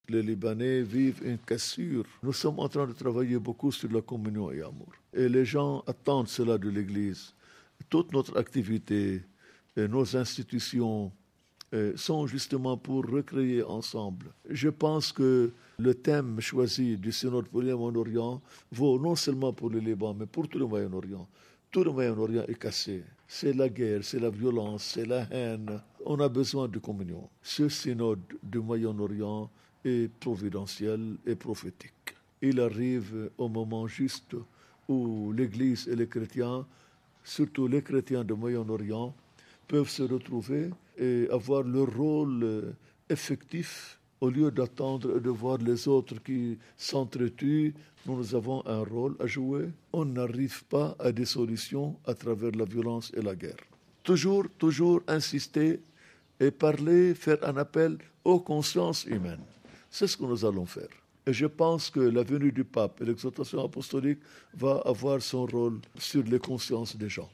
les Libanais vivent une cassure. Nous sommes en train de travailler beaucoup sur la communion et l'amour. Et les gens attendent cela de l'Église. Toute notre activité, et nos institutions sont justement pour recréer ensemble. Je pense que le thème choisi du Synode pour le Moyen-Orient vaut non seulement pour le Liban, mais pour tout le Moyen-Orient. Tout le Moyen-Orient est cassé. C'est la guerre, c'est la violence, c'est la haine. On a besoin de communion. Ce Synode du Moyen-Orient est providentiel et prophétique. Il arrive au moment juste où l'Église et les chrétiens, surtout les chrétiens du Moyen-Orient, peuvent se retrouver et avoir leur rôle effectif au lieu d'attendre et de voir les autres qui s'entretuent. Nous avons un rôle à jouer. On n'arrive pas à des solutions à travers la violence et la guerre. Toujours insister et parler, faire un appel aux consciences humaines. C'est ce que nous allons faire. Et je pense que la venue du pape et l'exhortation apostolique va avoir son rôle sur les consciences des gens.